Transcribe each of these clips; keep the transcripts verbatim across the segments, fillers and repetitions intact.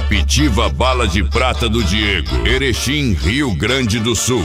Captiva Bala de Prata do Diego, Erechim, Rio Grande do Sul.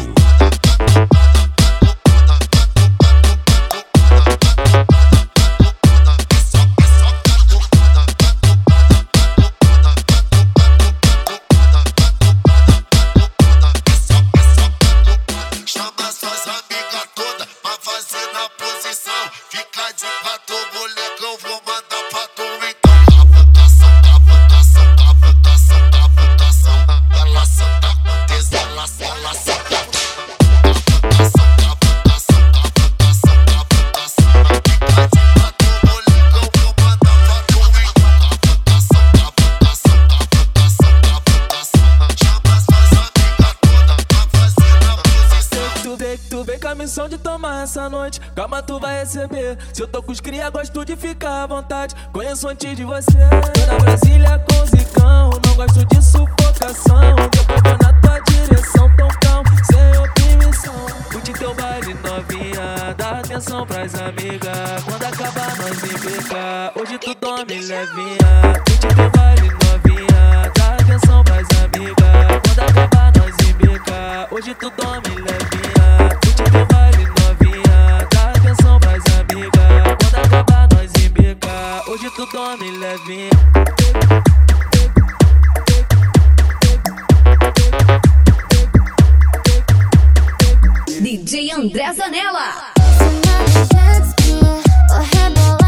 Missão de tomar essa noite, calma tu vai receber. Se eu tô com os cria, gosto de ficar à vontade. Conheço antes de você. Tô na Brasília com zicão, não gosto de sufocação. Depois vou na tua direção, tão calmo, sem oprimição. Curte teu baile novinha, dá atenção pras amigas. Quando acabar nós embica, hoje tu dorme levinha. Curte teu baile novinha, dá atenção pras amigas. Quando acabar nós embica, hoje tu dorme levinha. Teu baile novinha, dá atenção pras amigas. Quando acabar nós embica, hoje tu dorme levinha. D J André Zanella.